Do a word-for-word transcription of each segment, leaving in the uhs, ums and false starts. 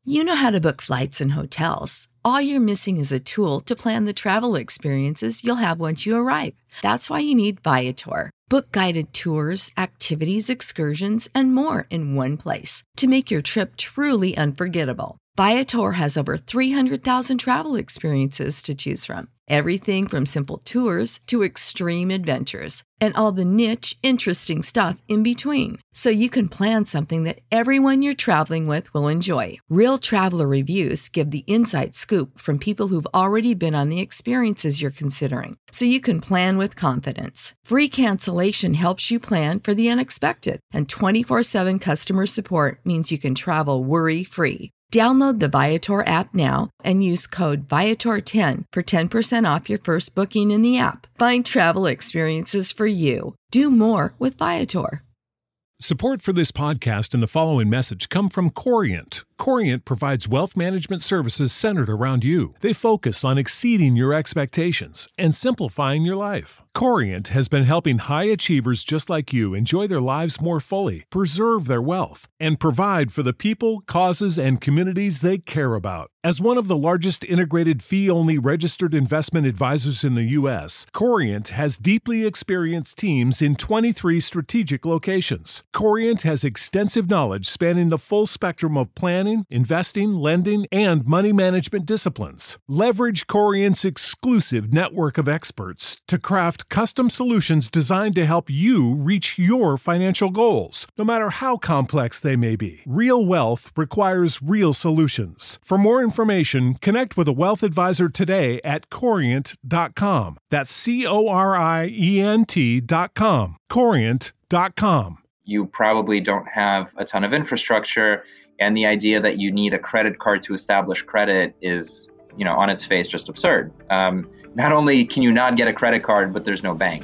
You know how to book flights and hotels. All you're missing is a tool to plan the travel experiences you'll have once you arrive. That's why you need Viator. Book guided tours, activities, excursions, and more in one place to make your trip truly unforgettable. Viator has over three hundred thousand travel experiences to choose from. Everything from simple tours to extreme adventures and all the niche, interesting stuff in between. So you can plan something that everyone you're traveling with will enjoy. Real traveler reviews give the inside scoop from people who've already been on the experiences you're considering. So you can plan with confidence. Free cancellation helps you plan for the unexpected. And twenty-four seven customer support means you can travel worry-free. Download the Viator app now and use code Viator ten for ten percent off your first booking in the app. Find travel experiences for you. Do more with Viator. Support for this podcast and the following message come from Corient. Corient provides wealth management services centered around you. They focus on exceeding your expectations and simplifying your life. Corient has been helping high achievers just like you enjoy their lives more fully, preserve their wealth, and provide for the people, causes, and communities they care about. As one of the largest integrated fee-only registered investment advisors in the U S, Corient has deeply experienced teams in twenty-three strategic locations. Corient has extensive knowledge spanning the full spectrum of planning, investing, lending, and money management disciplines. Leverage Corient's exclusive network of experts to craft custom solutions designed to help you reach your financial goals, no matter how complex they may be. Real wealth requires real solutions. For more information, connect with a wealth advisor today at corient dot com. That's C O R I E N T dot com. corient dot com. You probably don't have a ton of infrastructure, and the idea that you need a credit card to establish credit is, you know, on its face just absurd. Um, not only can you not get a credit card, but there's no bank.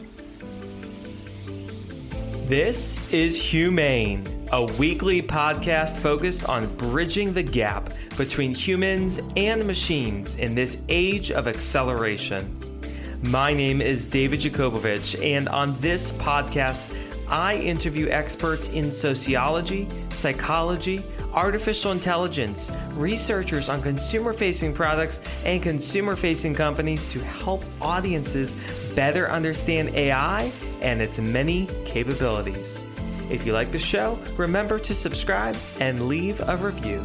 This is Humane, a weekly podcast focused on bridging the gap between humans and machines in this age of acceleration. My name is David Jakobovich, and on this podcast, I interview experts in sociology, psychology, artificial intelligence, researchers on consumer-facing products and consumer-facing companies to help audiences better understand A I and its many capabilities. If you like the show, remember to subscribe and leave a review.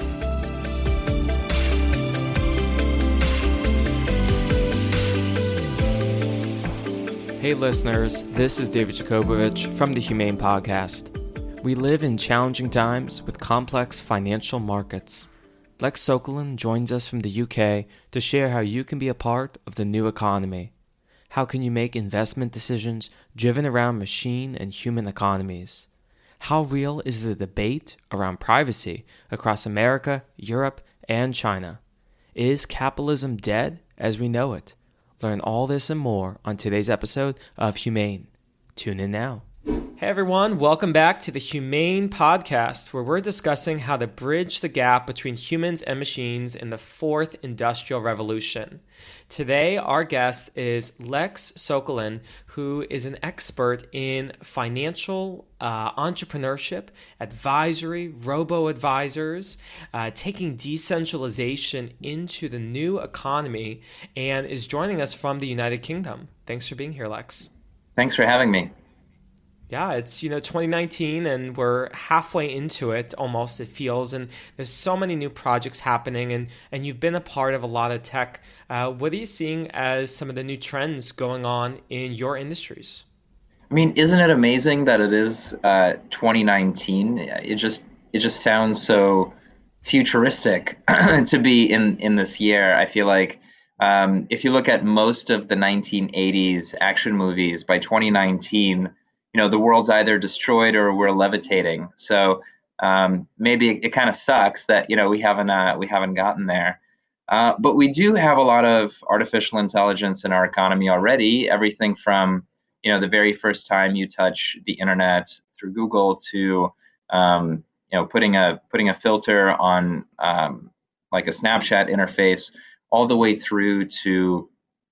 Hey listeners, this is David Jakobovich from the Humane Podcast. We live in challenging times with complex financial markets. Lex Sokolin joins us from the U K to share how you can be a part of the new economy. How can you make investment decisions driven around machine and human economies? How real is the debate around privacy across America, Europe, and China? Is capitalism dead as we know it? Learn all this and more on today's episode of Humane. Tune in now. Hey everyone, welcome back to the Humane Podcast, where we're discussing how to bridge the gap between humans and machines in the fourth industrial revolution. Today, our guest is Lex Sokolin, who is an expert in financial uh, entrepreneurship, advisory, robo-advisors, uh, taking decentralization into the new economy, and is joining us from the United Kingdom. Thanks for being here, Lex. Thanks for having me. Yeah, it's, you know, twenty nineteen and we're halfway into it almost, it feels, and there's so many new projects happening, and, and you've been a part of a lot of tech. Uh, what are you seeing as some of the new trends going on in your industries? I mean, isn't it amazing that it is uh, twenty nineteen? It just it just sounds so futuristic to be in, in this year. I feel like um, if you look at most of the nineteen eighties action movies, by twenty nineteen, you know, the world's either destroyed or we're levitating. So um, maybe it, it kind of sucks that, you know, we haven't uh, we haven't gotten there. Uh, but we do have a lot of artificial intelligence in our economy already. Everything from, you know, the very first time you touch the internet through Google to, um, you know, putting a putting a filter on um, like a Snapchat interface, all the way through to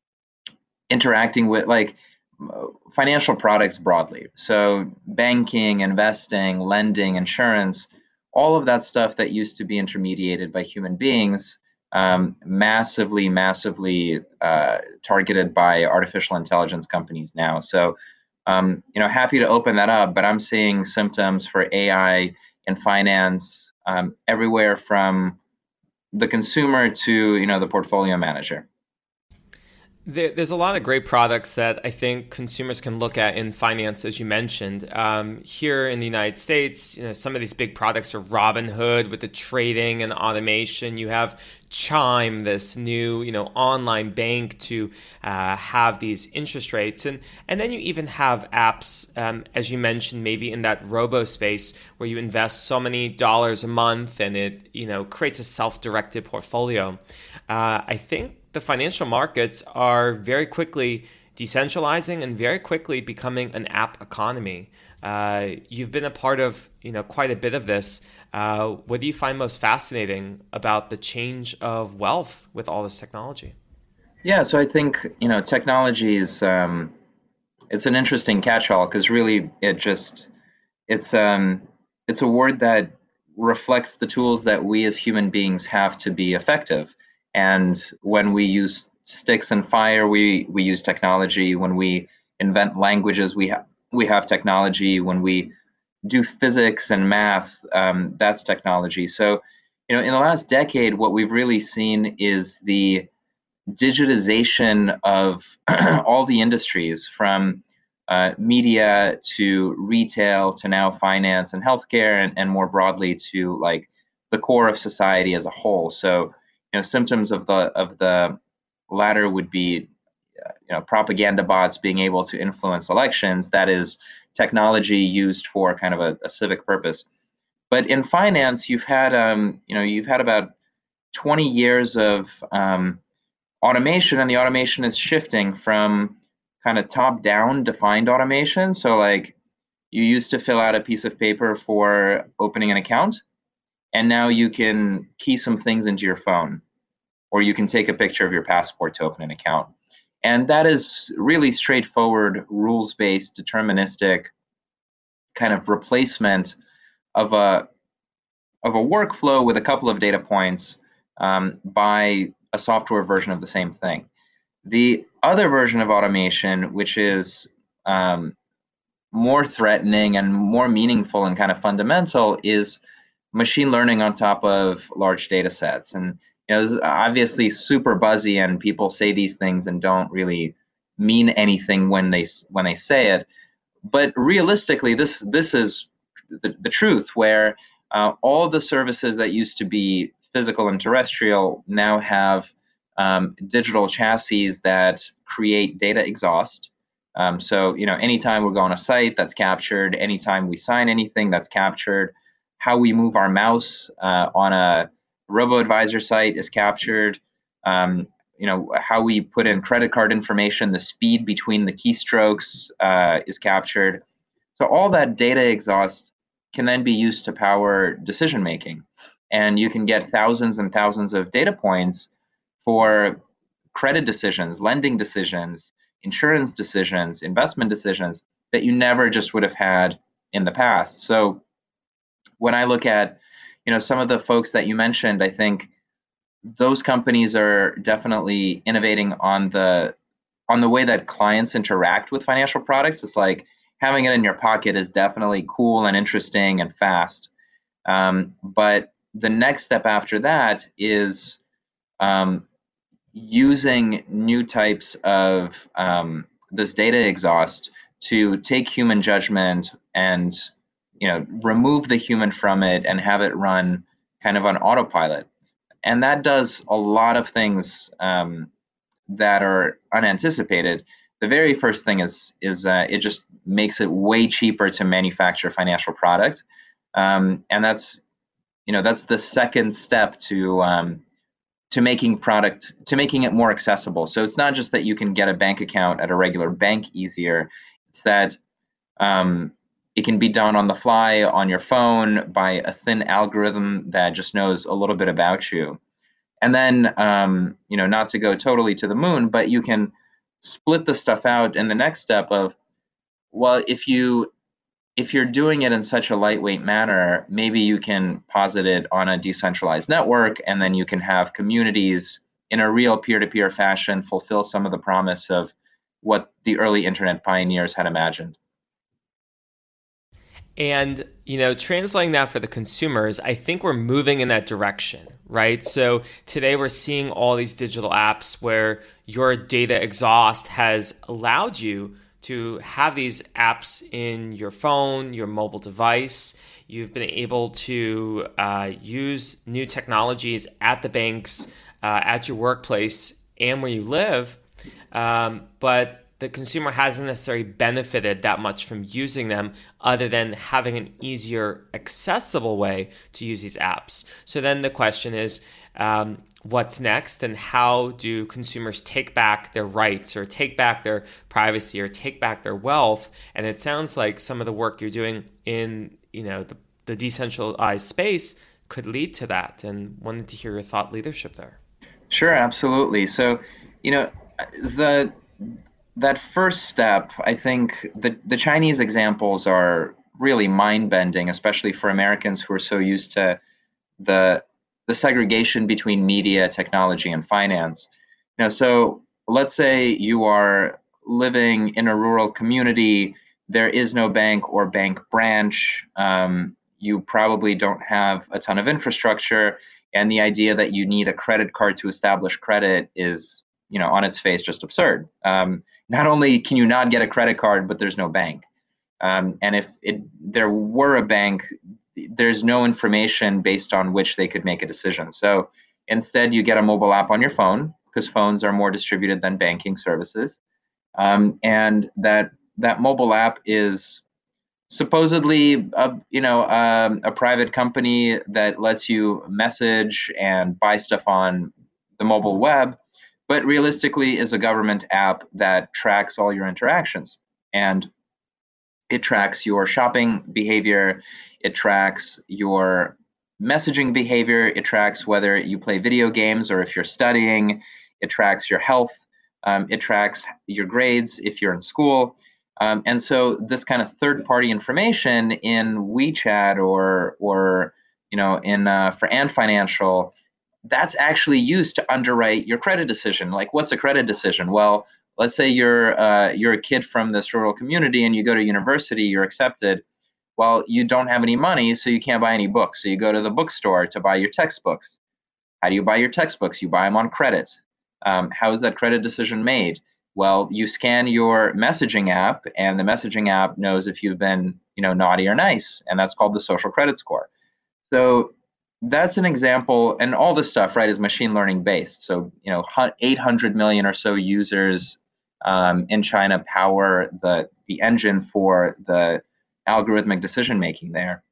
interacting with like financial products broadly. So banking, investing, lending, insurance, all of that stuff that used to be intermediated by human beings, um, massively, massively uh, targeted by artificial intelligence companies now. So, um, you know, happy to open that up, but I'm seeing symptoms for A I in finance um, everywhere from the consumer to, you know, the portfolio manager. There's a lot of great products that I think consumers can look at in finance, as you mentioned. Um, here in the United States, you know, some of these big products are Robinhood with the trading and automation. You have Chime, this new, you know, online bank to uh, have these interest rates, and and then you even have apps, um, as you mentioned, maybe in that robo space where you invest so many dollars a month, and it, you know, creates a self-directed portfolio. Uh, I think the financial markets are very quickly decentralizing and very quickly becoming an app economy. Uh, you've been a part of, you know, quite a bit of this. Uh, what do you find most fascinating about the change of wealth with all this technology? Yeah, so I think, you know, technology is um, it's an interesting catch-all because really it just it's um it's a word that reflects the tools that we as human beings have to be effective. And when we use sticks and fire, we we use technology. When we invent languages, we have we have technology. When we do physics and math, um, that's technology. So, you know, in the last decade, what we've really seen is the digitization of all the industries, from uh, media to retail to now finance and healthcare, and, and more broadly to like the core of society as a whole. So, you know, symptoms of the of the latter would be, uh, you know, propaganda bots being able to influence elections. That is technology used for kind of a, a civic purpose. But in finance, you've had, um, you know, you've had about twenty years of um, automation, and the automation is shifting from kind of top-down defined automation. So, like, you used to fill out a piece of paper for opening an account, and now you can key some things into your phone, or you can take a picture of your passport to open an account. And that is really straightforward, rules-based, deterministic kind of replacement of a of a workflow with a couple of data points um, by a software version of the same thing. The other version of automation, which is um, more threatening and more meaningful and kind of fundamental, is machine learning on top of large data sets. And you know, it's obviously super buzzy, and people say these things and don't really mean anything when they when they say it. But realistically, this this is the, the truth, where uh, all the services that used to be physical and terrestrial now have um, digital chassis that create data exhaust. Um, so, you know, anytime we go on a site, that's captured. Anytime we sign anything, that's captured. How we move our mouse uh, on a robo-advisor site is captured. Um, you know, how we put in credit card information, the speed between the keystrokes uh, is captured. So all that data exhaust can then be used to power decision making. And you can get thousands and thousands of data points for credit decisions, lending decisions, insurance decisions, investment decisions that you never just would have had in the past. So when I look at, you know, some of the folks that you mentioned, I think those companies are definitely innovating on the on the way that clients interact with financial products. It's like having it in your pocket is definitely cool and interesting and fast. Um, but the next step after that is um, using new types of um, this data exhaust to take human judgment and, you know, remove the human from it and have it run kind of on autopilot. And that does a lot of things um, that are unanticipated. The very first thing is is uh, it just makes it way cheaper to manufacture a financial product, um, and that's you know that's the second step to um, to making product to making it more accessible. So it's not just that you can get a bank account at a regular bank easier; it's that um, it can be done on the fly on your phone by a thin algorithm that just knows a little bit about you. And then, um, you know, not to go totally to the moon, but you can split the stuff out in the next step of, well, if you if you're doing it in such a lightweight manner, maybe you can posit it on a decentralized network, and then you can have communities in a real peer-to-peer fashion fulfill some of the promise of what the early internet pioneers had imagined. And, you know, translating that for the consumers, I think we're moving in that direction, right? So today we're seeing all these digital apps where your data exhaust has allowed you to have these apps in your phone, your mobile device. You've been able to uh, use new technologies at the banks, uh, at your workplace, and where you live. Um, but the consumer hasn't necessarily benefited that much from using them other than having an easier, accessible way to use these apps. So then the question is, um, what's next, and how do consumers take back their rights or take back their privacy or take back their wealth? And it sounds like some of the work you're doing in, you know, the, the decentralized space could lead to that, and wanted to hear your thought leadership there. Sure, absolutely. So, you know, the that first step, I think the, the Chinese examples are really mind-bending, especially for Americans who are so used to the the segregation between media, technology, and finance. You know, so let's say you are living in a rural community, there is no bank or bank branch, um, you probably don't have a ton of infrastructure, and the idea that you need a credit card to establish credit is, you know, on its face just absurd. Um, not only can you not get a credit card, but there's no bank. Um, and if it, there were a bank, there's no information based on which they could make a decision. So instead, you get a mobile app on your phone, because phones are more distributed than banking services. Um, and that that mobile app is supposedly a, you know, um, a private company that lets you message and buy stuff on the mobile web, but realistically is a government app that tracks all your interactions. And it tracks your shopping behavior, it tracks your messaging behavior, it tracks whether you play video games or if you're studying, it tracks your health, um, it tracks your grades if you're in school. Um, and so this kind of third-party information in WeChat or, or you know, in uh, for Ant Financial, that's actually used to underwrite your credit decision. Like, what's a credit decision? Well, let's say you're uh, you're a kid from this rural community and you go to university, you're accepted. Well, you don't have any money, so you can't buy any books. So you go to the bookstore to buy your textbooks. How do you buy your textbooks? You buy them on credit. Um, how is that credit decision made? Well, you scan your messaging app, and the messaging app knows if you've been, you know, naughty or nice, and that's called the social credit score. So that's an example, and all this stuff, right, is machine learning based. So, you know, eight hundred million or so users um, in China power the the engine for the algorithmic decision making there.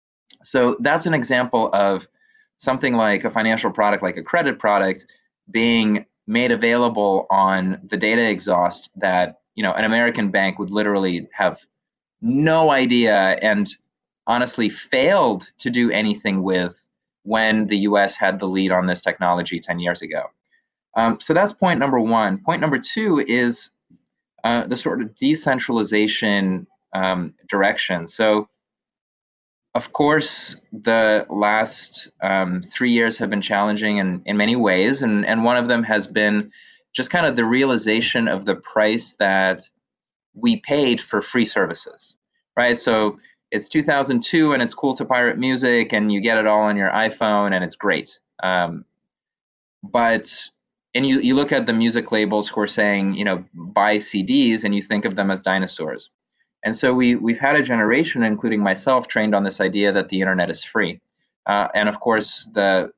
So that's an example of something like a financial product, like a credit product, being made available on the data exhaust that, you know, an American bank would literally have no idea and honestly failed to do anything with when the U S had the lead on this technology ten years ago. Um, so that's point number one. Point number two is uh, the sort of decentralization um, direction. So, of course, the last um, three years have been challenging in, in many ways, and, and one of them has been just kind of the realization of the price that we paid for free services, right? So it's two thousand two and it's cool to pirate music and you get it all on your iPhone and it's great. Um, but, and you, you look at the music labels who are saying, you know, buy C Ds, and you think of them as dinosaurs. And so we, we've had a generation, including myself, trained on this idea that the internet is free. Uh, and of course, the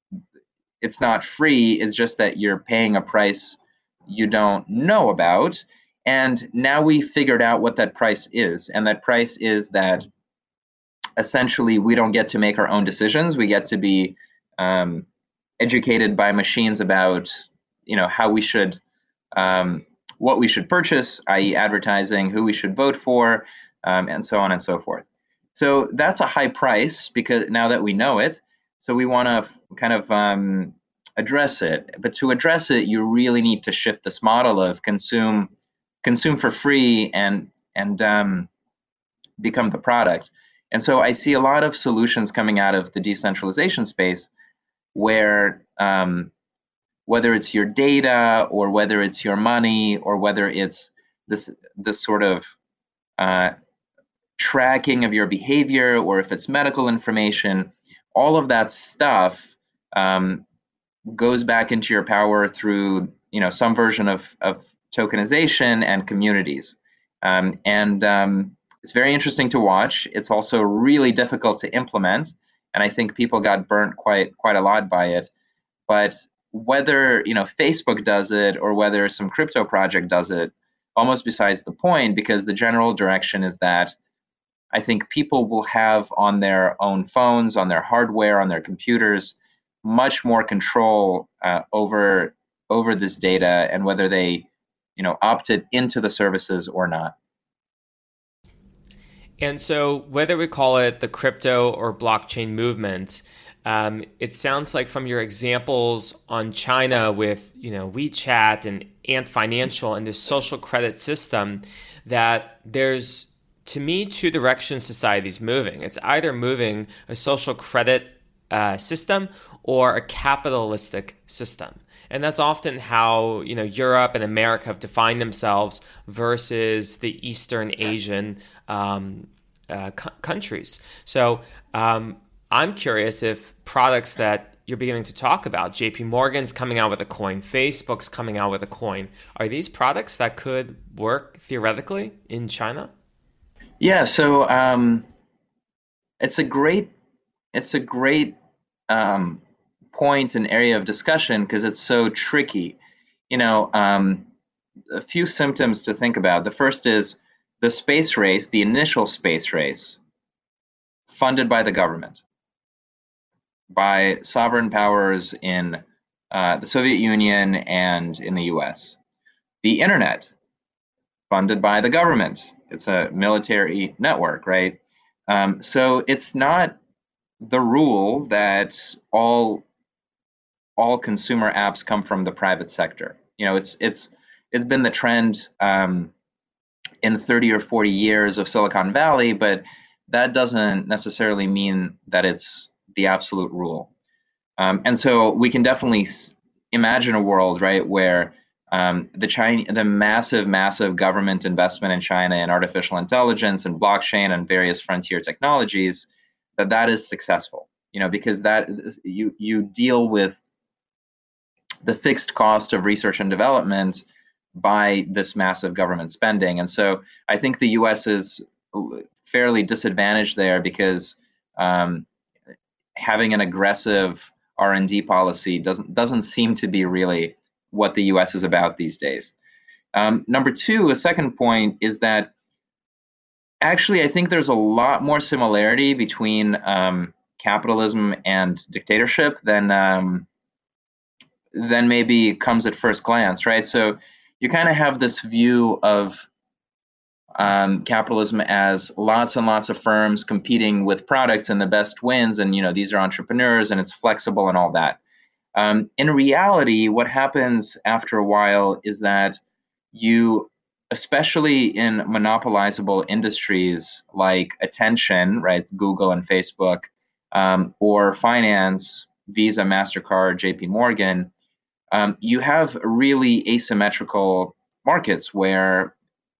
it's not free, it's just that you're paying a price you don't know about. And now we figured out what that price is. And that price is that essentially we don't get to make our own decisions. We get to be um, educated by machines about, you know, how we should, um, what we should purchase, that is advertising, who we should vote for, um, and so on and so forth. So that's a high price because now that we know it, so we want to f- kind of um, address it. But to address it, you really need to shift this model of consume consume for free and and um, become the product. And so I see a lot of solutions coming out of the decentralization space where um, whether it's your data or whether it's your money or whether it's this this sort of uh, tracking of your behavior or if it's medical information, all of that stuff um, goes back into your power through you know some version of, of tokenization and communities. Um, and um, it's very interesting to watch. It's also really difficult to implement. And I think people got burnt quite quite a lot by it. But whether you know Facebook does it or whether some crypto project does it, almost besides the point, because the general direction is that I think people will have on their own phones, on their hardware, on their computers, much more control uh, over over this data and whether they you know opted into the services or not. And so whether we call it the crypto or blockchain movement, Um, it sounds like from your examples on China with, you know, WeChat and Ant Financial and this social credit system that there's, to me, two directions society's moving. It's either moving a social credit uh, system or a capitalistic system. And that's often how, you know, Europe and America have defined themselves versus the Eastern Asian um, uh, c- countries. So, um, I'm curious if products that you're beginning to talk about, J P Morgan's coming out with a coin, Facebook's coming out with a coin, are these products that could work theoretically in China? Yeah, so um, it's a great, it's a great um, point and area of discussion because it's so tricky. You know, um, a few symptoms to think about. The first is the space race, the initial space race, funded by the government, by sovereign powers in uh, the Soviet Union and in the U S. The internet, funded by the government. It's a military network, right? Um, so it's not the rule that all all consumer apps come from the private sector. You know, it's it's it's been the trend um, in thirty or forty years of Silicon Valley, but that doesn't necessarily mean that it's the absolute rule. Um, and so we can definitely s- imagine a world, right, where um, the China, the massive, massive government investment in China in artificial intelligence and blockchain and various frontier technologies, that that is successful. You know, because that you you deal with the fixed cost of research and development by this massive government spending. And so I think the U S is fairly disadvantaged there because um, having an aggressive R and D policy doesn't doesn't seem to be really what the U S is about these days. Um, number two, a second point is that actually I think there's a lot more similarity between um, capitalism and dictatorship than um, than maybe comes at first glance, right? So you kind of have this view of um, capitalism as lots and lots of firms competing with products and the best wins, and you know these are entrepreneurs and it's flexible and all that. Um, in reality, what happens after a while is that you, especially in monopolizable industries like attention, right, Google and Facebook, um, or finance, Visa, MasterCard, J P Morgan, um, you have really asymmetrical markets where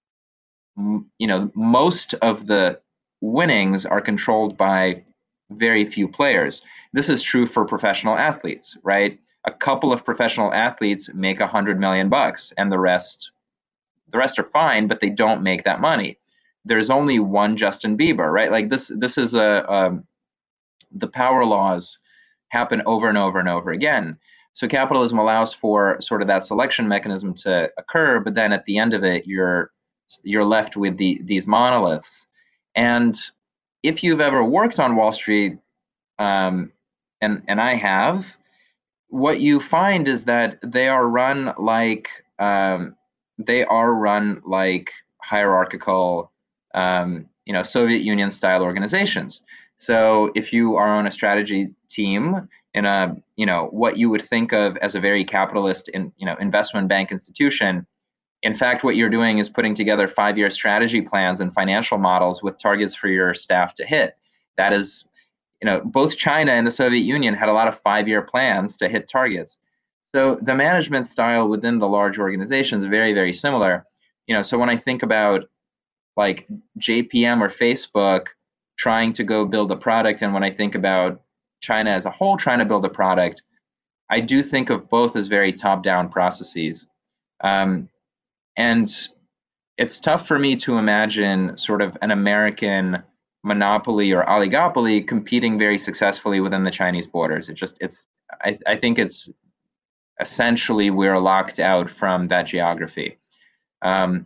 you know most of the winnings are controlled by very few players. This is true for professional athletes, right? A couple of professional athletes make a hundred million bucks, and the rest, the rest are fine, but they don't make that money. There's only one Justin Bieber, right? Like this, this is a, a the power laws happen over and over and over again. So capitalism allows for sort of that selection mechanism to occur, but then at the end of it, you're you're left with the these monoliths. And if you've ever worked on Wall Street, um, and and I have, what you find is that they are run like um, they are run like hierarchical, um, you know, Soviet Union style organizations. So if you are on a strategy team in a, you know, what you would think of as a very capitalist in, you know, investment bank institution, in fact, what you're doing is putting together five-year strategy plans and financial models with targets for your staff to hit. That is, you know, both China and the Soviet Union had a lot of five-year plans to hit targets. So the management style within the large organizations is very, very similar. You know, so when I think about like J P M or Facebook trying to go build a product, and when I think about China as a whole trying to build a product, I do think of both as very top-down processes. Um, and it's tough for me to imagine sort of an American monopoly or oligopoly competing very successfully within the Chinese borders. It just, it's, I, I think it's essentially we're locked out from that geography. Um,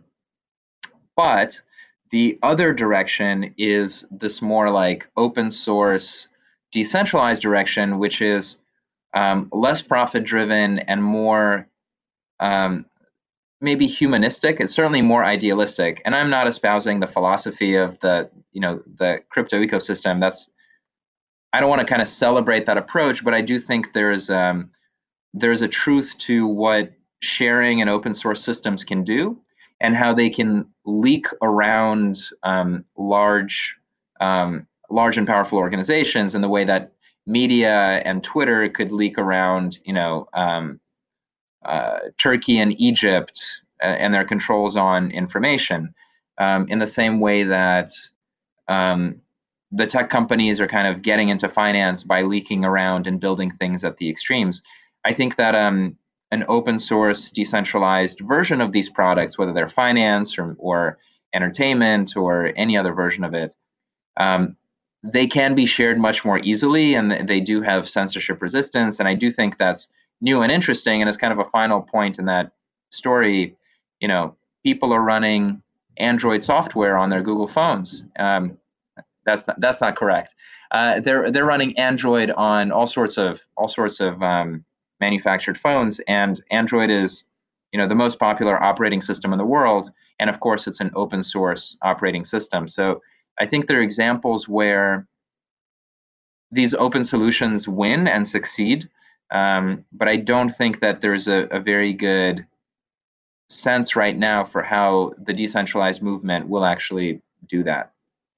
but the other direction is this more like open source, decentralized direction, which is um, less profit driven and more um, maybe humanistic. It's certainly more idealistic. And I'm not espousing the philosophy of the, you know, the crypto ecosystem. That's, I don't want to kind of celebrate that approach, but I do think there's um, there's a truth to what sharing and open source systems can do, and how they can leak around um, large, um, large and powerful organizations in the way that media and Twitter could leak around, you know, um, uh, Turkey and Egypt uh, and their controls on information, um, in the same way that um, the tech companies are kind of getting into finance by leaking around and building things at the extremes. I think that um, an open source, decentralized version of these products, whether they're finance or, or entertainment or any other version of it, um, they can be shared much more easily, and they do have censorship resistance. And I do think that's new and interesting. And as kind of a final point in that story, you know, people are running Android software on their Google phones. Um, that's not, that's not correct. Uh, they're they're running Android on all sorts of all sorts of um, manufactured phones, and Android is, you know, the most popular operating system in the world. And of course, it's an open source operating system. So I think there are examples where these open solutions win and succeed, um, but I don't think that there's a, a very good sense right now for how the decentralized movement will actually do that.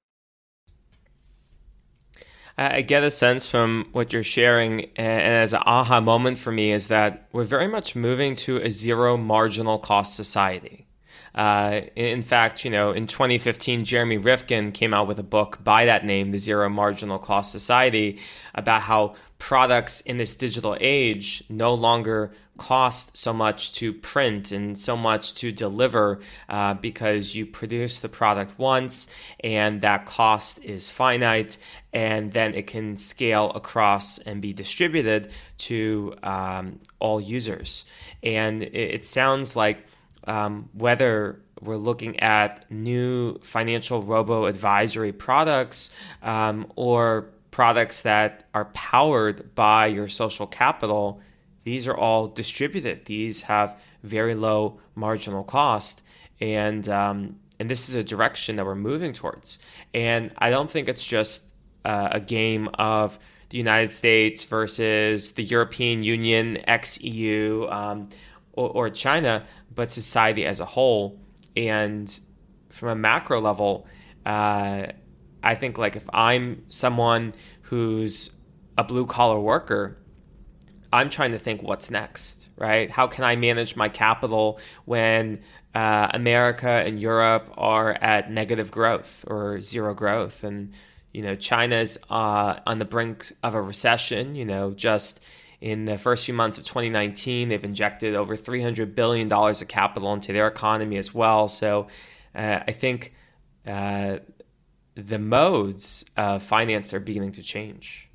I get a sense from what you're sharing, and as an aha moment for me is that we're very much moving to a zero marginal cost society. Uh, in fact, you know, in twenty fifteen, Jeremy Rifkin came out with a book by that name, The Zero Marginal Cost Society, about how products in this digital age no longer cost so much to print and so much to deliver uh, because you produce the product once and that cost is finite, and then it can scale across and be distributed to um, all users. And it, it sounds like Um, whether we're looking at new financial robo-advisory products um, or products that are powered by your social capital, these are all distributed. These have very low marginal cost. And, um, and this is a direction that we're moving towards. And I don't think it's just uh, a game of the United States versus the European Union, ex-E U, um, or, or China, but society as a whole. And from a macro level, uh, I think like if I'm someone who's a blue collar worker, I'm trying to think what's next, right? How can I manage my capital when uh, America and Europe are at negative growth or zero growth? And, you know, China's uh, on the brink of a recession, you know, just in the first few months of twenty nineteen, they've injected over three hundred billion dollars of capital into their economy as well. So uh, I think uh, the modes of finance are beginning to change.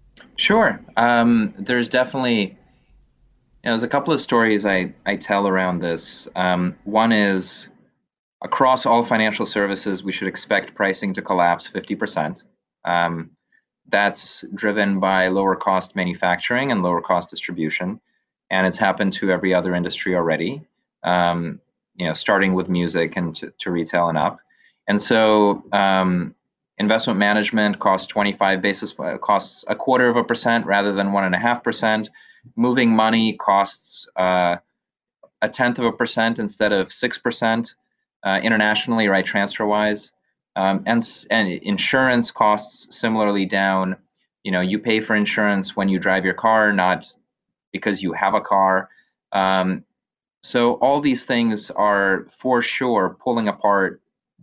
Sure. Um, there's definitely, you know, there's a couple of stories I, I tell around this. Um, one is across all financial services, we should expect pricing to collapse fifty percent. Um, That's driven by lower cost manufacturing and lower cost distribution. And it's happened to every other industry already, um, you know, starting with music and to, to retail and up. And so um, investment management costs twenty-five basis points, costs a quarter of a percent rather than one and a half percent. Moving money costs uh, a tenth of a percent instead of six percent uh, internationally, right, transfer-wise. Um, and, and insurance costs similarly down. You know, you pay for insurance when you drive your car, not because you have a car. Um, so all these things are for sure pulling apart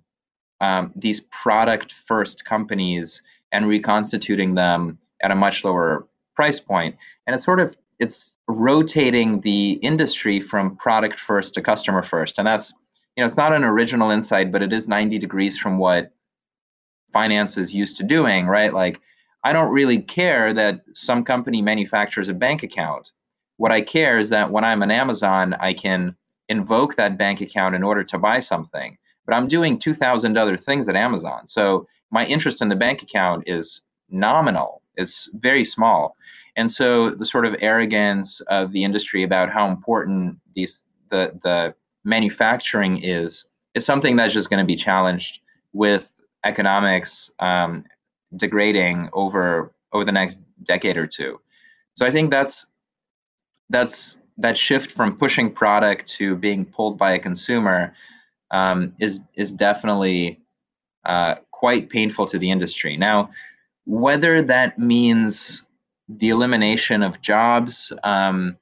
um, these product-first companies and reconstituting them at a much lower price point. And it's sort of, it's rotating the industry from product first to customer first. And that's, you know, it's not an original insight, but it is ninety degrees from what finance is used to doing, right? Like, I don't really care that some company manufactures a bank account. What I care is that when I'm on Amazon, I can invoke that bank account in order to buy something. But I'm doing two thousand other things at Amazon. So my interest in the bank account is nominal. It's very small. And so the sort of arrogance of the industry about how important these the the manufacturing is is something that's just going to be challenged with economics um, degrading over over the next decade or two. So I think that's that's that shift from pushing product to being pulled by a consumer um, is is definitely uh, quite painful to the industry. Now, whether that means the elimination of jobs, um,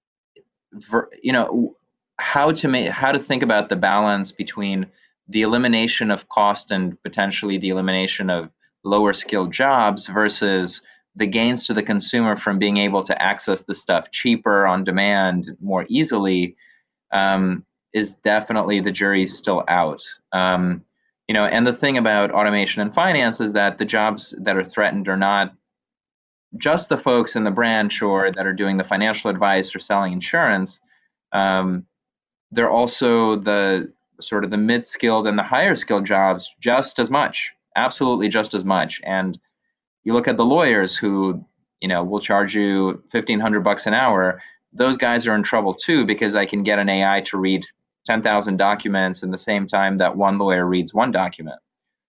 ver, you know, how to make how to think about the balance between the elimination of cost and potentially the elimination of lower skilled jobs versus the gains to the consumer from being able to access the stuff cheaper on demand more easily um, is definitely, the jury's still out. Um, you know, and the thing about automation and finance is that the jobs that are threatened are not just the folks in the branch or that are doing the financial advice or selling insurance. Um, they're also the sort of the mid-skilled and the higher skilled jobs just as much, absolutely just as much. And you look at the lawyers who, you know, will charge you fifteen hundred bucks an hour. Those guys are in trouble too, because I can get an A I to read ten thousand documents in the same time that one lawyer reads one document.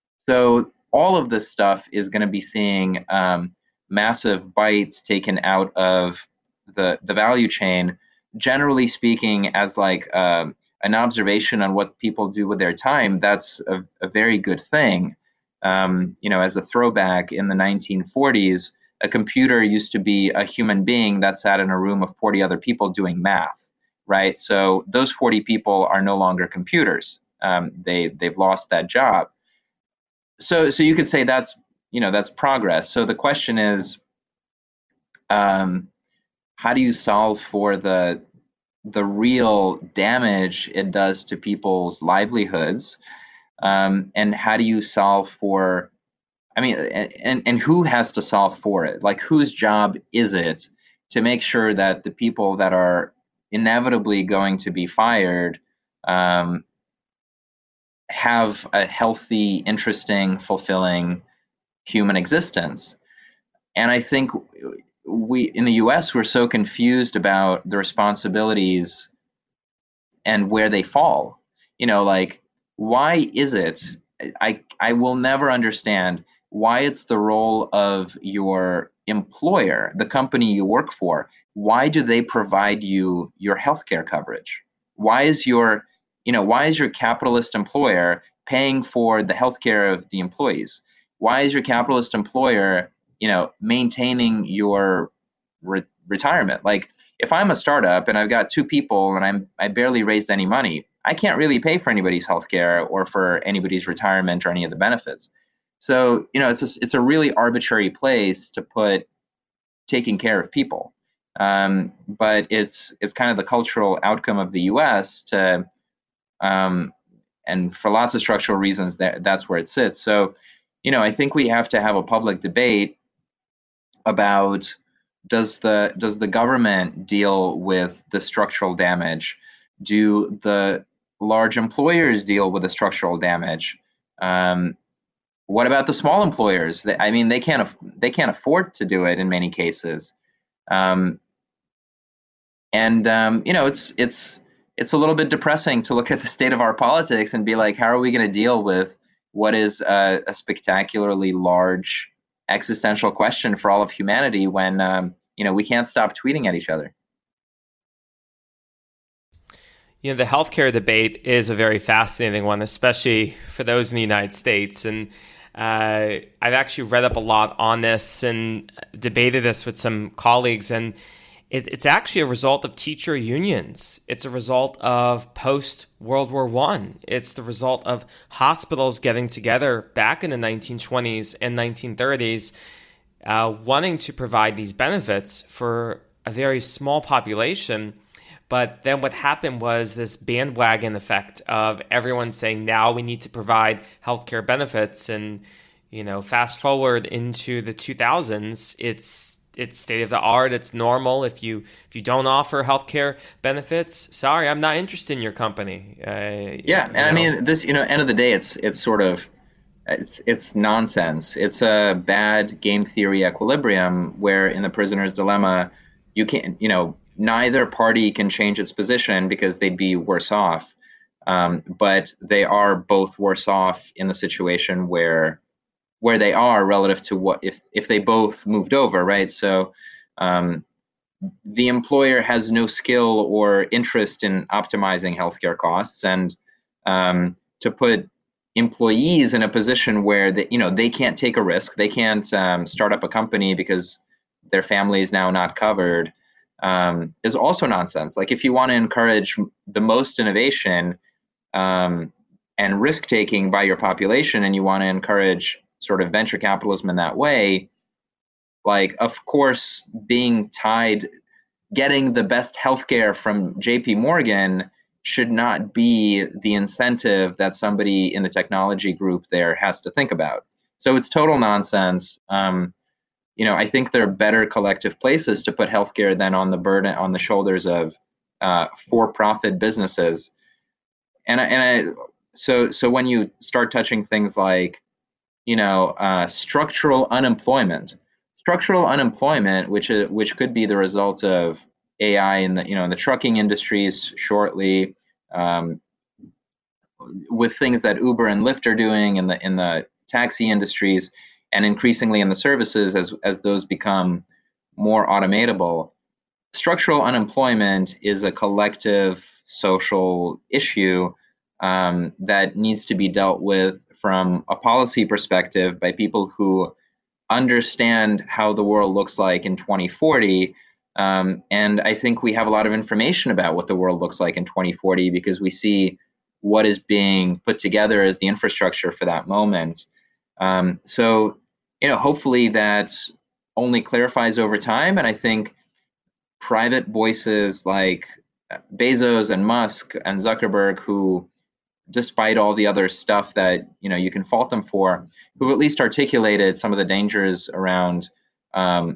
So all of this stuff is going to be seeing um, massive bites taken out of the the value chain. Generally speaking, as like um, an observation on what people do with their time, that's a, a very good thing. Um, you know, as a throwback, in the nineteen forties, a computer used to be a human being that sat in a room of forty other people doing math, right? So those forty people are no longer computers. Um, they they've lost that job. So so you could say that's, you know, that's progress. So the question is, um, how do you solve for the the real damage it does to people's livelihoods? Um, and how do you solve for, I mean, and, and who has to solve for it? Like, whose job is it to make sure that the people that are inevitably going to be fired um, have a healthy, interesting, fulfilling human existence? And I think we, in the U S, we're so confused about the responsibilities and where they fall. You know, like, why is it, I, I will never understand why it's the role of your employer, the company you work for. Why do they provide you your healthcare coverage? Why is your, you know, why is your capitalist employer paying for the healthcare of the employees? Why is your capitalist employer, you know, maintaining your re- retirement? Like, if I'm a startup and I've got two people and I'm I barely raised any money, I can't really pay for anybody's healthcare or for anybody's retirement or any of the benefits. So, you know, it's a, it's a really arbitrary place to put taking care of people. Um, but it's it's kind of the cultural outcome of the U S to, um, and for lots of structural reasons, that that's where it sits. So, you know, I think we have to have a public debate about, does the does the government deal with the structural damage? Do the large employers deal with the structural damage? Um, what about the small employers? They, I mean, they can't af- they can't afford to do it in many cases. Um, and um, you know, it's it's it's a little bit depressing to look at the state of our politics and be like, how are we going to deal with what is a, a spectacularly large existential question for all of humanity when um, you know, we can't stop tweeting at each other? You know, the healthcare debate is a very fascinating one, especially for those in the United States. And uh, I've actually read up a lot on this and debated this with some colleagues. And it, it's actually a result of teacher unions. It's a result of post-World War One. It's the result of hospitals getting together back in the nineteen twenties and nineteen thirties, uh, wanting to provide these benefits for a very small population. But then what happened was this bandwagon effect of everyone saying, now we need to provide healthcare benefits. And, you know, fast forward into the two thousands, it's it's state of the art. It's normal. If you if you don't offer healthcare benefits, sorry, I'm not interested in your company. Uh, yeah, and know. I mean, this, you know, end of the day, it's it's sort of it's it's nonsense. It's a bad game theory equilibrium where in the prisoner's dilemma, you can't, you know. Neither party can change its position because they'd be worse off, um, but they are both worse off in the situation where where they are relative to what if if they both moved over, right? So um, the employer has no skill or interest in optimizing healthcare costs, and um, to put employees in a position where they, you know, they can't take a risk, they can't um, start up a company because their family is now not covered. Um, is also nonsense. Like if you want to encourage the most innovation um, and risk taking by your population, and you want to encourage sort of venture capitalism in that way, like of course being tied, getting the best healthcare from J P Morgan should not be the incentive that somebody in the technology group there has to think about. So it's total nonsense. Um, You know, I think there are better collective places to put healthcare than on the burden on the shoulders of uh, for-profit businesses. And I, and I, so so when you start touching things like, you know, uh, structural unemployment, structural unemployment, which is, which could be the result of A I in the you know in the trucking industries shortly, um, with things that Uber and Lyft are doing in the in the taxi industries. And increasingly in the services as, as those become more automatable. Structural unemployment is a collective social issue um, that needs to be dealt with from a policy perspective by people who understand how the world looks like in twenty forty. Um, and I think we have a lot of information about what the world looks like in twenty forty because we see what is being put together as the infrastructure for that moment. Um, so, you know, hopefully that only clarifies over time. And I think private voices like Bezos and Musk and Zuckerberg, who, despite all the other stuff that, you know, you can fault them for, who at least articulated some of the dangers around um,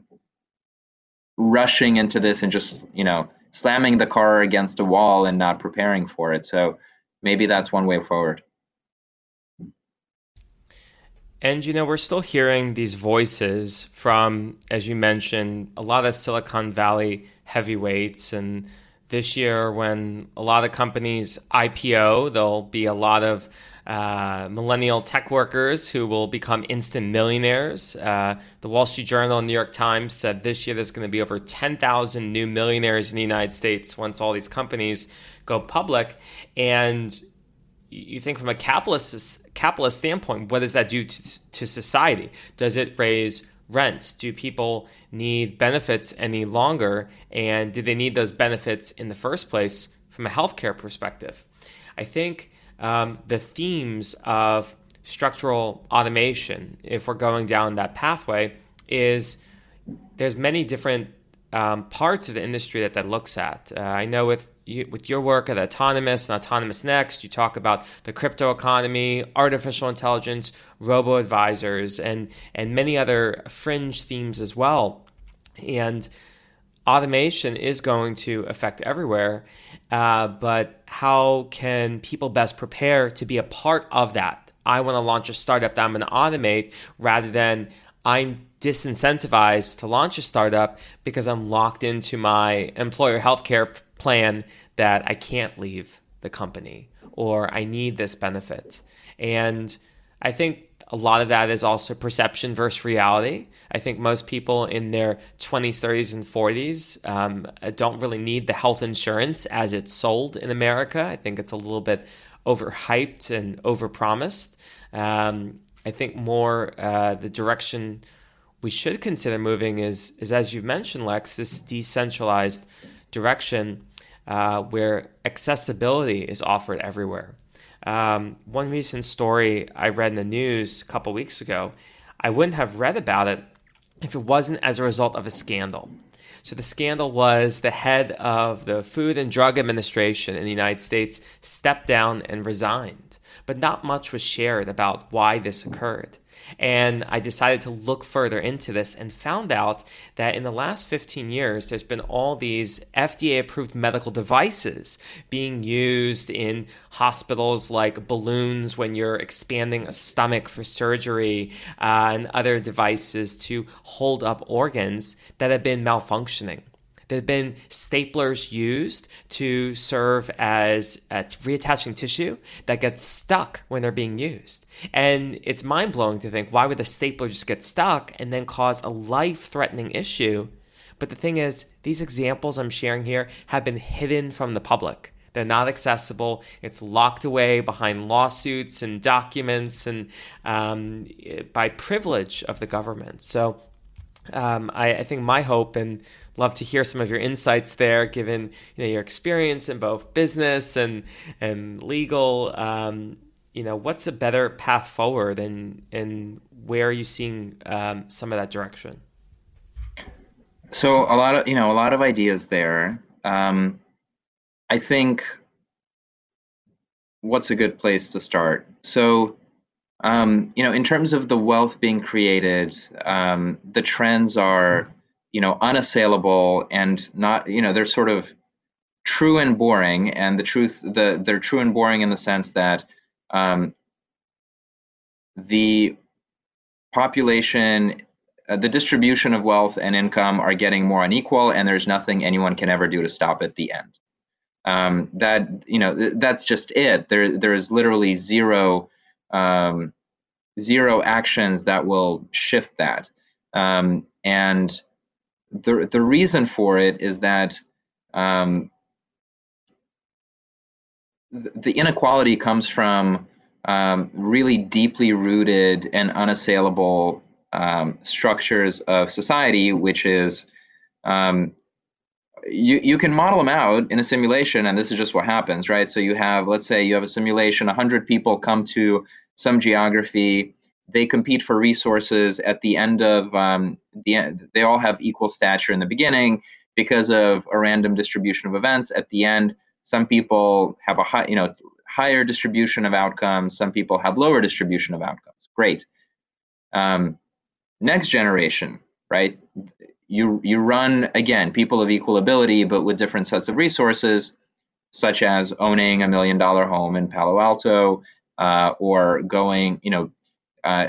rushing into this and just, you know, slamming the car against a wall and not preparing for it. So maybe that's one way forward. And, you know, we're still hearing these voices from, as you mentioned, a lot of Silicon Valley heavyweights. And this year, when a lot of companies I P O, there'll be a lot of uh, millennial tech workers who will become instant millionaires. Uh, the Wall Street Journal and New York Times said this year there's going to be over ten thousand new millionaires in the United States once all these companies go public. And you think from a capitalist capitalist standpoint, what does that do to, to society? Does it raise rents? Do people need benefits any longer? And do they need those benefits in the first place from a healthcare perspective? I think um, the themes of structural automation, if we're going down that pathway, is there's many different um, parts of the industry that that looks at. Uh, I know with You, with your work at Autonomous and Autonomous Next, you talk about the crypto economy, artificial intelligence, robo-advisors, and, and many other fringe themes as well. And automation is going to affect everywhere, uh, but how can people best prepare to be a part of that? I want to launch a startup that I'm going to automate rather than I'm disincentivized to launch a startup because I'm locked into my employer healthcare plan that I can't leave the company or I need this benefit. And I think A lot of that is also perception versus reality. I think most people in their twenties, thirties, and forties um, don't really need the health insurance as it's sold in America. I think it's a little bit overhyped and overpromised. Um, I think more uh, the direction we should consider moving is, is, as you've mentioned, Lex, this decentralized direction uh, where accessibility is offered everywhere. Um, one recent story I read in the news a couple weeks ago, I wouldn't have read about it if it wasn't as a result of a scandal. So the scandal was the head of the Food and Drug Administration in the United States stepped down and resigned, but not much was shared about why this occurred. And I decided to look further into this and found out that in the last fifteen years, there's been all these F D A-approved medical devices being used in hospitals like balloons when you're expanding a stomach for surgery uh, and other devices to hold up organs that have been malfunctioning. There have been staplers used to serve as uh, reattaching tissue that gets stuck when they're being used. And it's mind-blowing to think, why would the stapler just get stuck and then cause a life-threatening issue? But the thing is, these examples I'm sharing here have been hidden from the public. They're not accessible. It's locked away behind lawsuits and documents and um, by privilege of the government. So um, I, I think my hope, and love to hear some of your insights there, given you know your experience in both business and and legal. Um, you know, what's a better path forward, and and where are you seeing um, some of that direction? So a lot of you know a lot of ideas there. Um, I think what's a good place to start? So um, you know, in terms of the wealth being created, um, the trends are you know, unassailable and not, you know, they're sort of true and boring. And the truth, the they're true and boring in the sense that um, the population, uh, the distribution of wealth and income are getting more unequal, and there's nothing anyone can ever do to stop at the end. Um, that, you know, that's just it. There, there's literally zero, um, zero actions that will shift that. Um, and The the reason for it is that um, th- the inequality comes from um, really deeply rooted and unassailable um, structures of society, which is um, you you can model them out in a simulation, and this is just what happens, right? So you have, let's say you have a simulation, one hundred people come to some geography. They compete for resources at the end of um, the end. They all have equal stature in the beginning because of a random distribution of events. At the end, some people have a high, you know, higher distribution of outcomes. Some people have lower distribution of outcomes. Great. Um, next generation, right? You you run again people of equal ability, but with different sets of resources, such as owning a million dollar home in Palo Alto, uh, or going, you know. Uh,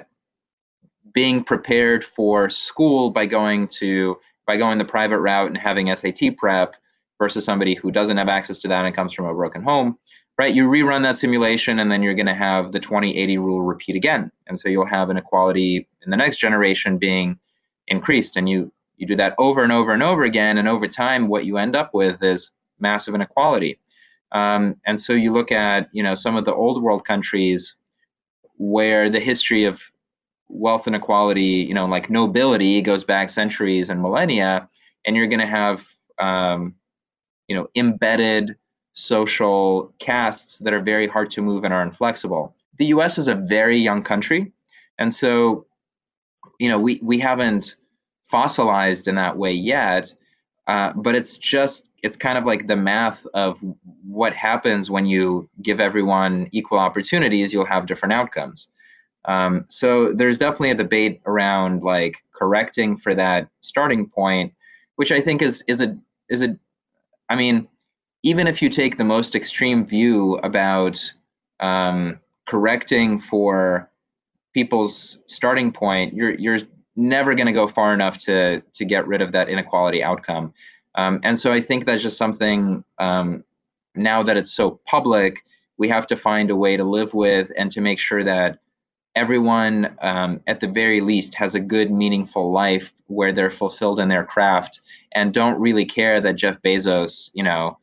being prepared for school by going to by going the private route and having S A T prep versus somebody who doesn't have access to that and comes from a broken home, right? You rerun that simulation, and then you're going to have the twenty eighty rule repeat again, and so you'll have inequality in the next generation being increased, and you you do that over and over and over again, and over time, what you end up with is massive inequality. Um, and so you look at you know some of the old world countries, where the history of wealth inequality, you know, like nobility goes back centuries and millennia, and you're going to have, um, you know, embedded social castes that are very hard to move and are inflexible. The U S is a very young country, and so, you know, we we haven't fossilized in that way yet, uh, but it's just it's kind of like the math of what happens when you give everyone equal opportunities. You'll have different outcomes. Um, so there's definitely a debate around like correcting for that starting point, which I think is is a is a. I mean, even if you take the most extreme view about um, correcting for people's starting point, you're you're never going to go far enough to to get rid of that inequality outcome. Um, and so I think that's just something, um, now that it's so public, we have to find a way to live with and to make sure that everyone, um, at the very least, has a good, meaningful life where they're fulfilled in their craft and don't really care that Jeff Bezos, you know,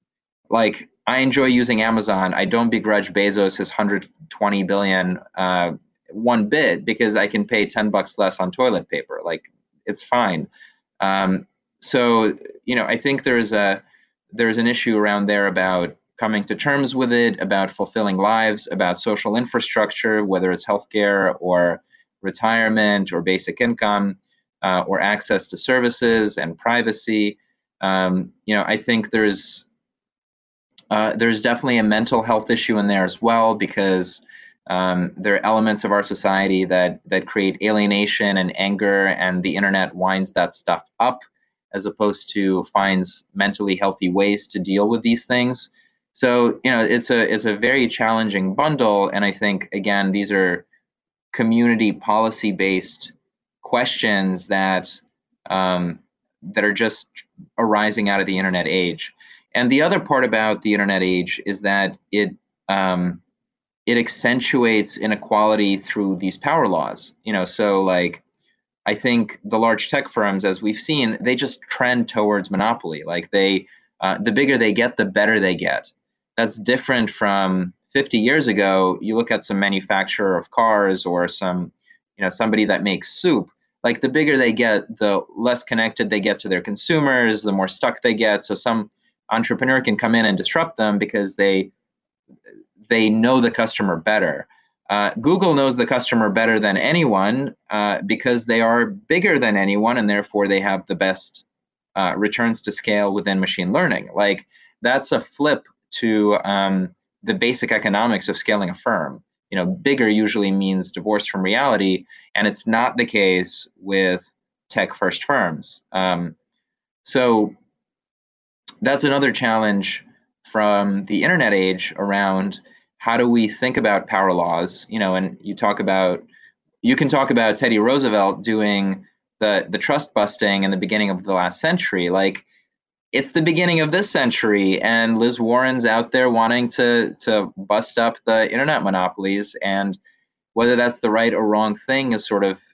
like I enjoy using Amazon. I don't begrudge Bezos his one hundred twenty billion uh, one bit because I can pay ten bucks less on toilet paper. Like it's fine. Um, so, you know, I think there's a there's an issue around there about coming to terms with it, about fulfilling lives, about social infrastructure, whether it's healthcare or retirement or basic income, uh, or access to services and privacy. Um, you know, I think there's uh, there's definitely a mental health issue in there as well, because um, there are elements of our society that that create alienation and anger, and the internet winds that stuff up as opposed to finds mentally healthy ways to deal with these things. So, you know, it's a it's a very challenging bundle. And I think, again, these are community policy based questions that um, that are just arising out of the internet age. And the other part about the internet age is that it um, it accentuates inequality through these power laws. You know, so like I think the large tech firms, as we've seen, they just trend towards monopoly. Like they uh, the bigger they get, the better they get. That's different from fifty years ago. You look at some manufacturer of cars or some, you know, somebody that makes soup. Like the bigger they get, the less connected they get to their consumers, the more stuck they get. So some entrepreneur can come in and disrupt them because they they know the customer better. Uh, Google knows the customer better than anyone uh, because they are bigger than anyone, and therefore they have the best uh, returns to scale within machine learning. Like that's a flip to um, the basic economics of scaling a firm. You know, bigger usually means divorced from reality, and it's not the case with tech-first firms. Um, so that's another challenge from the internet age around how do we think about power laws? You know, and you talk about, you can talk about Teddy Roosevelt doing the the trust busting in the beginning of the last century. Like, it's the beginning of this century, and Liz Warren's out there wanting to to bust up the internet monopolies. And whether that's the right or wrong thing is sort of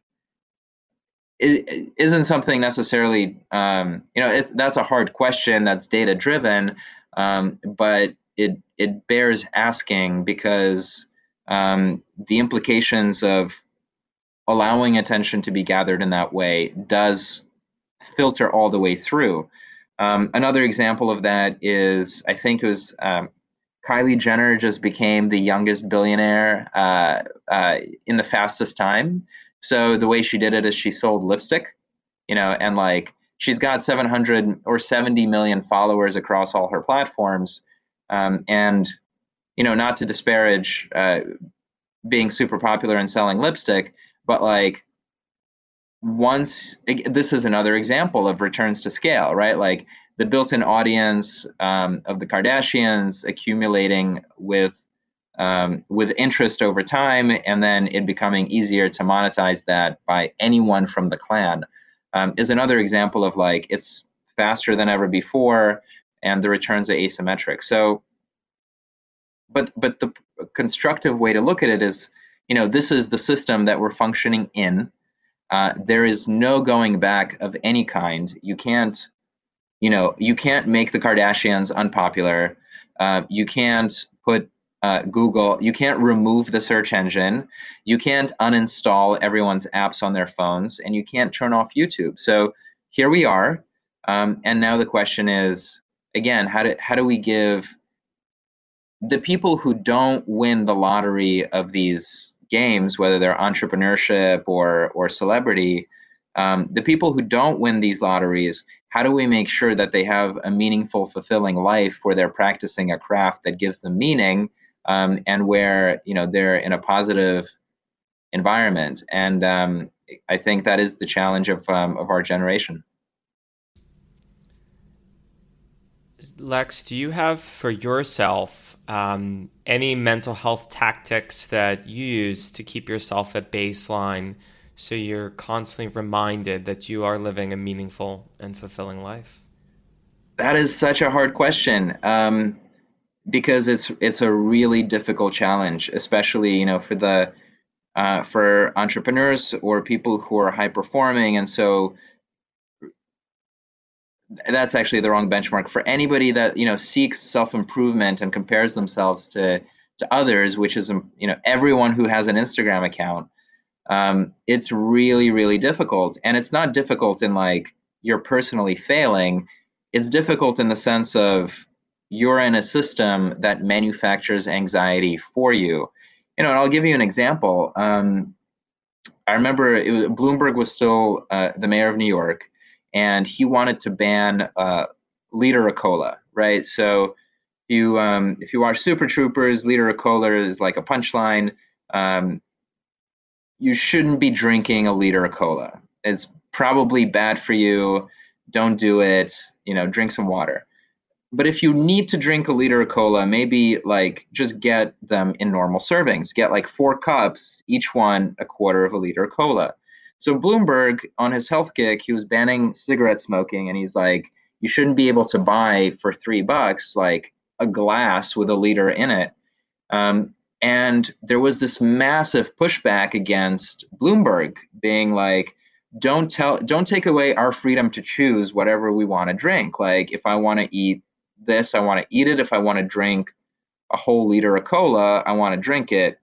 it isn't something necessarily. Um, you know, it's that's a hard question. That's data driven, um, but it it bears asking because um, the implications of allowing attention to be gathered in that way does filter all the way through. Um, another example of that is, I think it was um, Kylie Jenner just became the youngest billionaire uh, uh, in the fastest time. So the way she did it is she sold lipstick, you know, and like she's got seven hundred or seventy million followers across all her platforms. Um, and, you know, not to disparage uh, being super popular and selling lipstick, but like, once this is another example of returns to scale, right? Like the built-in audience um, of the Kardashians accumulating with um, with interest over time, and then it becoming easier to monetize that by anyone from the clan um, is another example of like it's faster than ever before, and the returns are asymmetric. So, but but the constructive way to look at it is, you know, this is the system that we're functioning in. Uh, there is no going back of any kind. You can't, you know, you can't make the Kardashians unpopular. Uh, you can't put uh, Google, you can't remove the search engine. You can't uninstall everyone's apps on their phones, and you can't turn off YouTube. So here we are. Um, and now the question is, again, how do, how do we give the people who don't win the lottery of these games, whether they're entrepreneurship or or celebrity, um, the people who don't win these lotteries, how do we make sure that they have a meaningful, fulfilling life where they're practicing a craft that gives them meaning, um, and where, you know, they're in a positive environment? And um, I think that is the challenge of um, of our generation. Lex, do you have for yourself um, any mental health tactics that you use to keep yourself at baseline so you're constantly reminded that you are living a meaningful and fulfilling life? That is such a hard question um, because it's it's a really difficult challenge, especially, you know, for the uh, for entrepreneurs or people who are high performing. And so that's actually the wrong benchmark. For anybody that, you know, seeks self-improvement and compares themselves to to others, which is, you know, everyone who has an Instagram account, um, it's really, really difficult. And it's not difficult in like you're personally failing. It's difficult in the sense of you're in a system that manufactures anxiety for you. You know, and I'll give you an example. Um, I remember it was, Bloomberg was still uh, the mayor of New York, and he wanted to ban uh, liter of cola, right? So you um, if you watch Super Troopers, liter of cola is like a punchline. Um, you shouldn't be drinking a liter of cola. It's probably bad for you. Don't do it. You know, drink some water. But if you need to drink a liter of cola, maybe like just get them in normal servings. Get like four cups, each one a quarter of a liter of cola. So Bloomberg, on his health kick, he was banning cigarette smoking, and he's like, you shouldn't be able to buy for three bucks like a glass with a liter in it. Um, and there was this massive pushback against Bloomberg being like, don't tell, don't take away our freedom to choose whatever we want to drink. Like if I want to eat this, I want to eat it. If I want to drink a whole liter of cola, I want to drink it.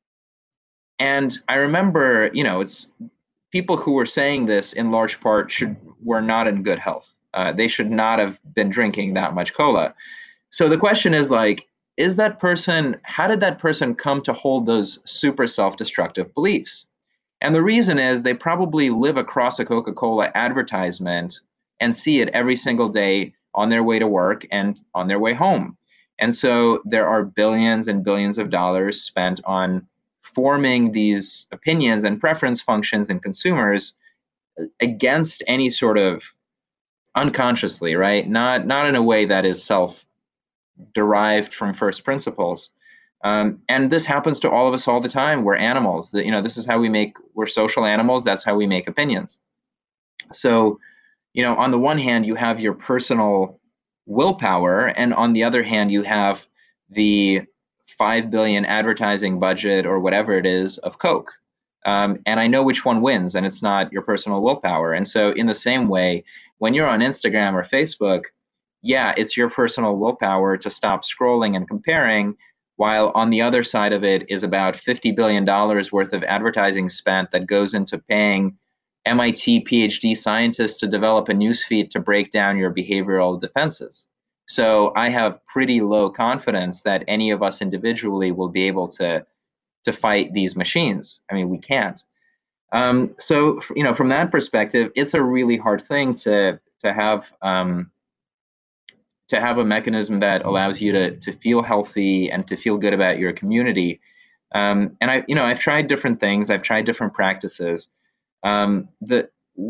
And I remember, you know, it's people who were saying this in large part should were not in good health. Uh, they should not have been drinking that much cola. So the question is like, is that person, how did that person come to hold those super self-destructive beliefs? And the reason is they probably live across a Coca-Cola advertisement and see it every single day on their way to work and on their way home. And so there are billions and billions of dollars spent on forming these opinions and preference functions in consumers against any sort of unconsciously, right? Not, not in a way that is self-derived from first principles. Um, and this happens to all of us all the time. We're animals. The, you know, this is how we make, we're social animals. That's how we make opinions. So, you know, on the one hand, you have your personal willpower, and on the other hand, you have the five billion advertising budget or whatever it is of Coke. Um, and I know which one wins, and it's not your personal willpower. And so in the same way, when you're on Instagram or Facebook, yeah, it's your personal willpower to stop scrolling and comparing, while on the other side of it is about fifty billion dollars worth of advertising spent that goes into paying M I T PhD scientists to develop a newsfeed to break down your behavioral defenses. So I have pretty low confidence that any of us individually will be able to, to fight these machines. I mean, we can't. Um, so, you know, from that perspective, it's a really hard thing to, to have um, to have a mechanism that allows you to, to feel healthy and to feel good about your community. Um, and I, you know, I've tried different things. I've tried different practices. Um, the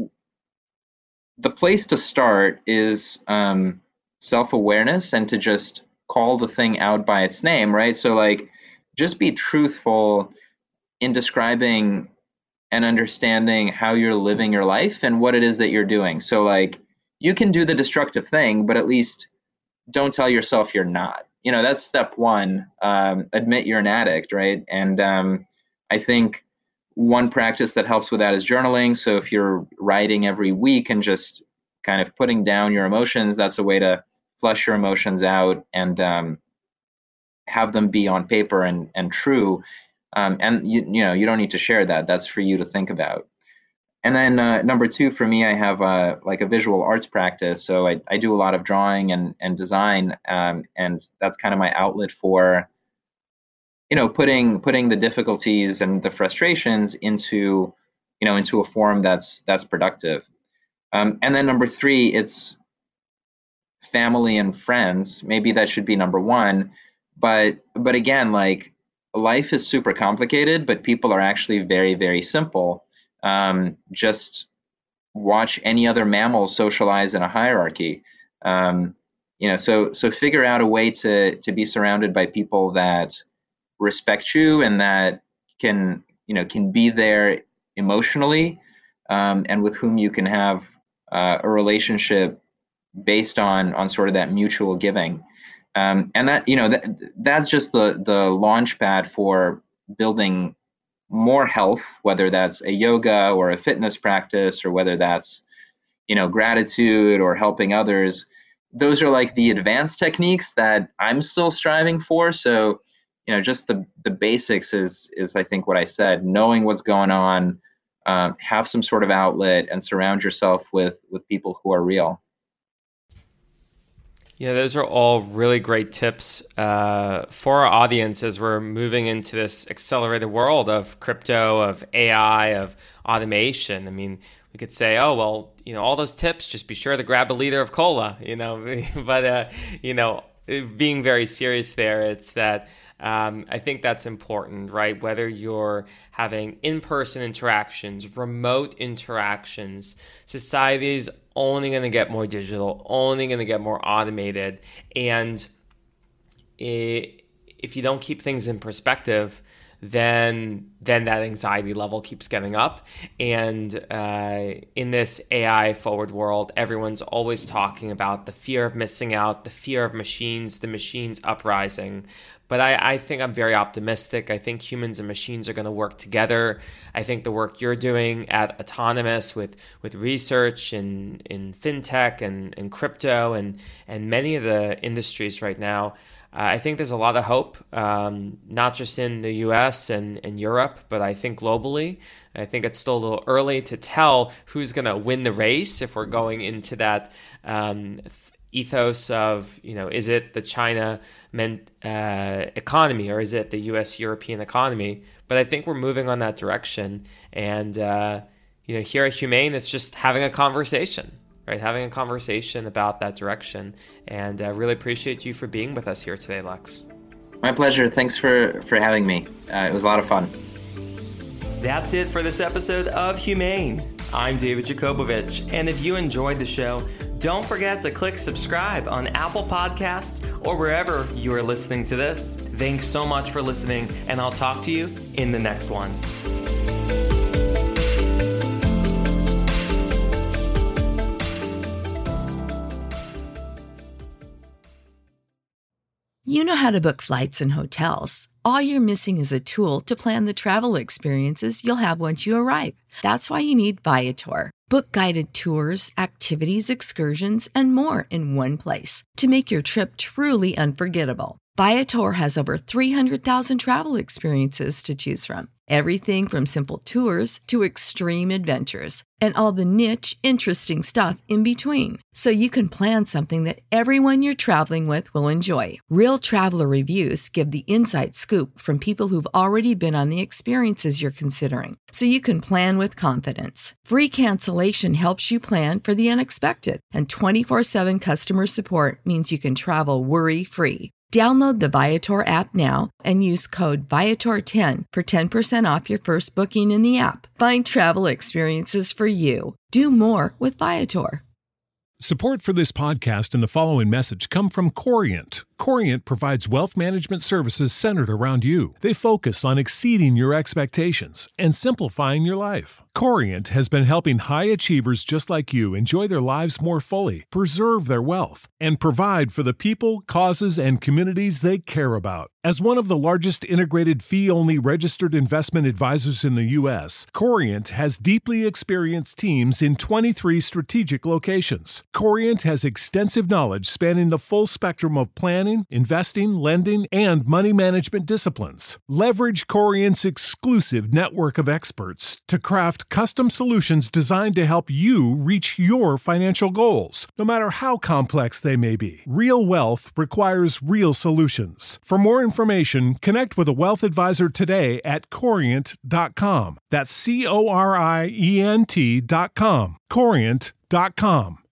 the place to start is um, self-awareness and to just call the thing out by its name, right? So like, just be truthful in describing and understanding how you're living your life and what it is that you're doing. So like, you can do the destructive thing, but at least don't tell yourself you're not. You know, that's step one. Um, admit you're an addict, right? And um, I think one practice that helps with that is journaling. So if you're writing every week and just kind of putting down your emotions, that's a way to flush your emotions out and um, have them be on paper and and true. Um, and you you know you don't need to share that. That's for you to think about. And then uh, number two for me, I have uh, like a visual arts practice. So I, I do a lot of drawing and and design, um, and that's kind of my outlet for, you know, putting putting the difficulties and the frustrations into, you know, into a form that's that's productive. Um, and then number three, it's family and friends. Maybe that should be number one, but but again, like life is super complicated, but people are actually very, very simple. Um, just watch any other mammal socialize in a hierarchy. Um, you know, so so figure out a way to to be surrounded by people that respect you and that can, you know, can be there emotionally, um, and with whom you can have uh, a relationship based on on sort of that mutual giving. Um, and that, you know, that that's just the the launch pad for building more health, whether that's a yoga or a fitness practice, or whether that's, you know, gratitude or helping others. Those are like the advanced techniques that I'm still striving for. So, you know, just the the basics is is I think what I said, knowing what's going on, um, have some sort of outlet, and surround yourself with with people who are real. Yeah, those are all really great tips uh, for our audience as we're moving into this accelerated world of crypto, of A I, of automation. I mean, we could say, oh, well, you know, all those tips, just be sure to grab a liter of cola, you know, but, uh, you know, being very serious there, it's that um, I think that's important, right? Whether you're having in-person interactions, remote interactions, society is only going to get more digital, only going to get more automated. And it, if you don't keep things in perspective, then then that anxiety level keeps getting up. And uh, in this A I forward world, everyone's always talking about the fear of missing out, the fear of machines, the machines uprising. But I, I think I'm very optimistic. I think humans and machines are going to work together. I think the work you're doing at Autonomous with, with research in, in fintech and, and crypto and, and many of the industries right now, Uh, I think there's a lot of hope, um, not just in the U S and, and Europe, but I think globally. I think it's still a little early to tell who's going to win the race if we're going into that um, ethos of, you know, is it the China men, uh, economy or is it the U S European economy? But I think we're moving on that direction. And, uh, you know, here at Humane, it's just having a conversation. Right, having a conversation about that direction. And I uh, really appreciate you for being with us here today, Lex. My pleasure. Thanks for, for having me. Uh, it was a lot of fun. That's it for this episode of Humane. I'm David Jakobovich, and if you enjoyed the show, don't forget to click subscribe on Apple Podcasts or wherever you are listening to this. Thanks so much for listening, and I'll talk to you in the next one. You know how to book flights and hotels. All you're missing is a tool to plan the travel experiences you'll have once you arrive. That's why you need Viator. Book guided tours, activities, excursions, and more in one place to make your trip truly unforgettable. Viator has over three hundred thousand travel experiences to choose from. Everything from simple tours to extreme adventures and all the niche, interesting stuff in between. So you can plan something that everyone you're traveling with will enjoy. Real traveler reviews give the inside scoop from people who've already been on the experiences you're considering. So you can plan with confidence. Free cancellation helps you plan for the unexpected. And twenty-four seven customer support means you can travel worry-free. Download the Viator app now and use code Viator ten for ten percent off your first booking in the app. Find travel experiences for you. Do more with Viator. Support for this podcast and the following message come from Corient. Corient provides wealth management services centered around you. They focus on exceeding your expectations and simplifying your life. Corient has been helping high achievers just like you enjoy their lives more fully, preserve their wealth, and provide for the people, causes, and communities they care about. As one of the largest integrated fee-only registered investment advisors in the U S, Corient has deeply experienced teams in twenty-three strategic locations. Corient has extensive knowledge spanning the full spectrum of planning, investing, lending, and money management disciplines. Leverage Corient's exclusive network of experts to craft custom solutions designed to help you reach your financial goals, no matter how complex they may be. Real wealth requires real solutions. For more information, connect with a wealth advisor today at corient dot com. That's C O R I E N T dot com. corient dot com.